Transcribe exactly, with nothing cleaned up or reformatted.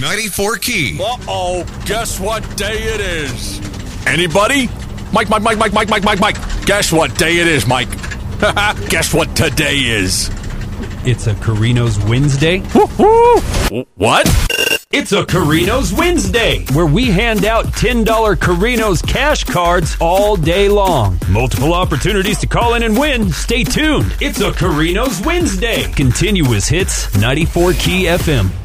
ninety-four Key. Uh-oh, guess what day it is? Anybody? Mike, Mike, Mike, Mike, Mike, Mike, Mike, Mike. Guess what day it is, Mike? Guess what today is? It's a Carino's Wednesday. Woo-hoo. What? It's a Carino's Wednesday, where we hand out ten dollar Carino's cash cards all day long. Multiple opportunities to call in and win. Stay tuned. It's a Carino's Wednesday. Continuous hits, ninety-four Key F M.